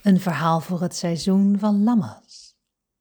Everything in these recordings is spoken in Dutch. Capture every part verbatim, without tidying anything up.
Een verhaal voor het seizoen van lammas.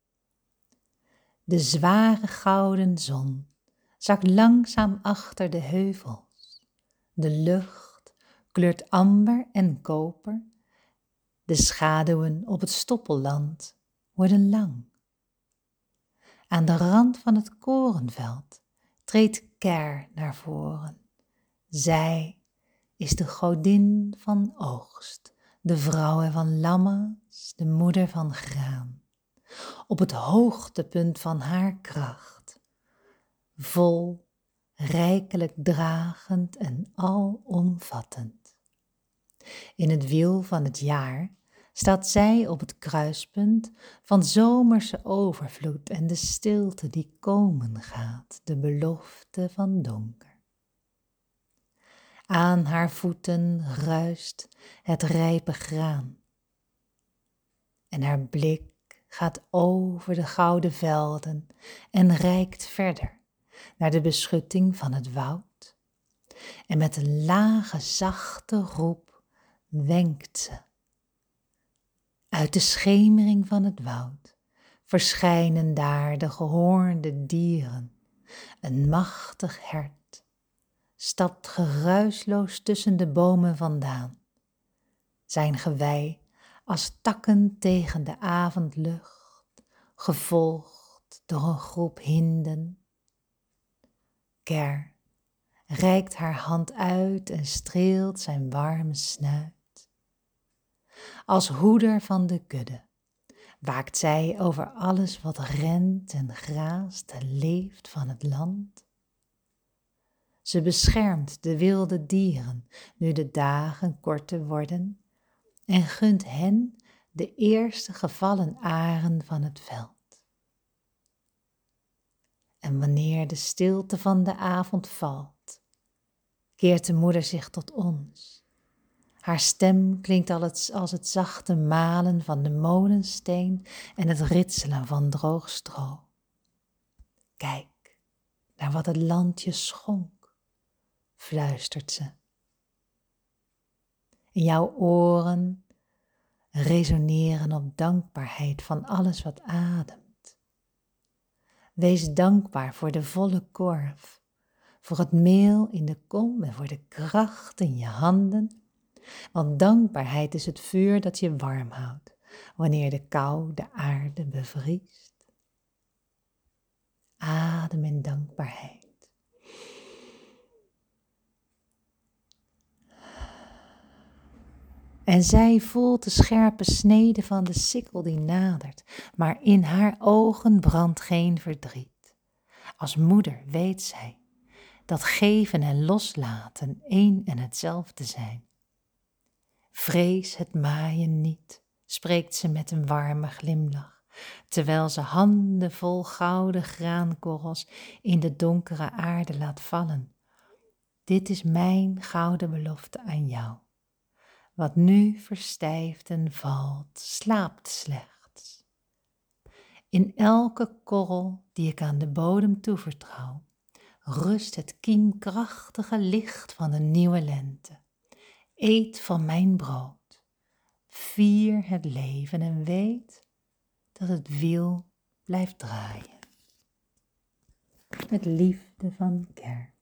De zware gouden zon zakt langzaam achter de heuvels. De lucht kleurt amber en koper. De schaduwen op het stoppelland worden lang. Aan de rand van het korenveld treedt Ker naar voren. Zij is de godin van oogst, de vrouw van lammas, de moeder van graan. Op het hoogtepunt van haar kracht, vol, rijkelijk dragend en alomvattend. In het wiel van het jaar staat zij op het kruispunt van zomerse overvloed en de stilte die komen gaat, de belofte van donker. Aan haar voeten ruist het rijpe graan. En haar blik gaat over de gouden velden en reikt verder naar de beschutting van het woud. En met een lage, zachte roep wenkt ze. Uit de schemering van het woud verschijnen daar de gehoornde dieren. Een machtig hert stapt geruisloos tussen de bomen vandaan. Zijn gewei als takken tegen de avondlucht, gevolgd door een groep hinden. Ker reikt haar hand uit en streelt zijn warme snuit. Als hoeder van de kudde waakt zij over alles wat rent en graast en leeft van het land. Ze beschermt de wilde dieren nu de dagen korter worden en gunt hen de eerste gevallen aren van het veld. En wanneer de stilte van de avond valt, keert de moeder zich tot ons. Haar stem klinkt als het zachte malen van de molensteen en het ritselen van droog stro. Kijk naar wat het land je schonk, fluistert ze. In jouw oren resoneren op dankbaarheid van alles wat ademt. Wees dankbaar voor de volle korf, voor het meel in de kom en voor de kracht in je handen. Want dankbaarheid is het vuur dat je warm houdt, wanneer de kou de aarde bevriest. Adem in dankbaarheid. En zij voelt de scherpe snede van de sikkel die nadert, maar in haar ogen brandt geen verdriet. Als moeder weet zij dat geven en loslaten één en hetzelfde zijn. Vrees het maaien niet, spreekt ze met een warme glimlach, terwijl ze handen vol gouden graankorrels in de donkere aarde laat vallen. Dit is mijn gouden belofte aan jou. Wat nu verstijft en valt, slaapt slechts. In elke korrel die ik aan de bodem toevertrouw, rust het kiemkrachtige licht van een nieuwe lente. Eet van mijn brood, vier het leven en weet dat het wiel blijft draaien. Met liefde van Ker.